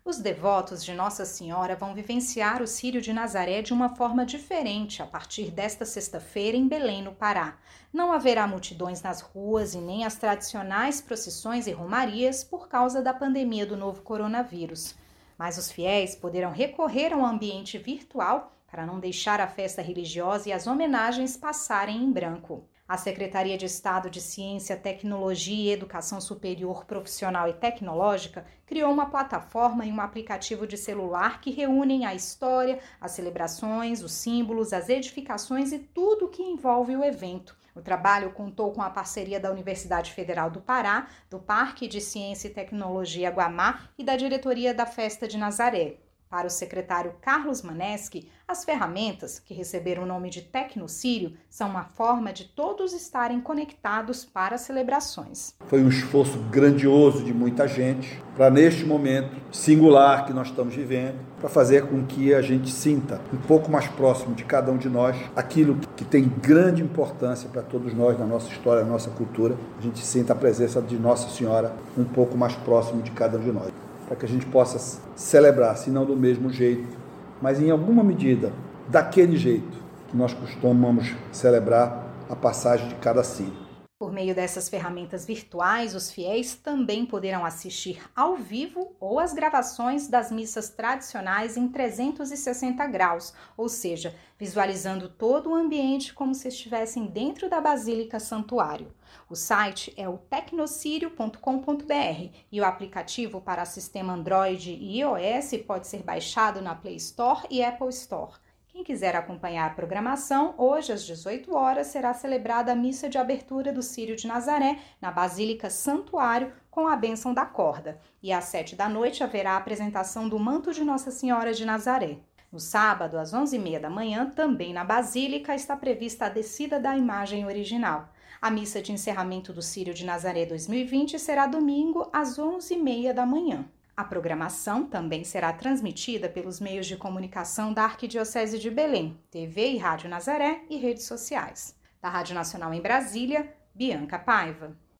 Os devotos de Nossa Senhora vão vivenciar o Círio de Nazaré de uma forma diferente a partir desta sexta-feira em Belém, no Pará. Não haverá multidões nas ruas e nem as tradicionais procissões e romarias por causa da pandemia do novo coronavírus. Mas os fiéis poderão recorrer ao ambiente virtual para não deixar a festa religiosa e as homenagens passarem em branco. A Secretaria de Estado de Ciência, Tecnologia e Educação Superior Profissional e Tecnológica criou uma plataforma e um aplicativo de celular que reúnem a história, as celebrações, os símbolos, as edificações e tudo o que envolve o evento. O trabalho contou com a parceria da Universidade Federal do Pará, do Parque de Ciência e Tecnologia Guamá e da diretoria da Festa de Nazaré. Para o secretário Carlos Maneschi, as ferramentas, que receberam o nome de Tecnocírio, são uma forma de todos estarem conectados para as celebrações. Foi um esforço grandioso de muita gente para, neste momento singular que nós estamos vivendo, para fazer com que a gente sinta um pouco mais próximo de cada um de nós aquilo que tem grande importância para todos nós, na nossa história, na nossa cultura. A gente sinta a presença de Nossa Senhora um pouco mais próximo de cada um de nós, para que a gente possa celebrar, se não do mesmo jeito, mas em alguma medida, daquele jeito que nós costumamos celebrar a passagem de cada círio. Por meio dessas ferramentas virtuais, os fiéis também poderão assistir ao vivo ou as gravações das missas tradicionais em 360 graus, ou seja, visualizando todo o ambiente como se estivessem dentro da Basílica Santuário. O site é o tecnocirio.com.br e o aplicativo para sistema Android e iOS pode ser baixado na Play Store e Apple Store. Quem quiser acompanhar a programação, hoje às 18 horas será celebrada a missa de abertura do Círio de Nazaré na Basílica Santuário com a bênção da corda. E às 7 da noite haverá a apresentação do manto de Nossa Senhora de Nazaré. No sábado, às 11h30 da manhã, também na Basílica, está prevista a descida da imagem original. A missa de encerramento do Círio de Nazaré 2020 será domingo às 11h30 da manhã. A programação também será transmitida pelos meios de comunicação da Arquidiocese de Belém, TV e Rádio Nazaré e redes sociais. Da Rádio Nacional em Brasília, Bianca Paiva.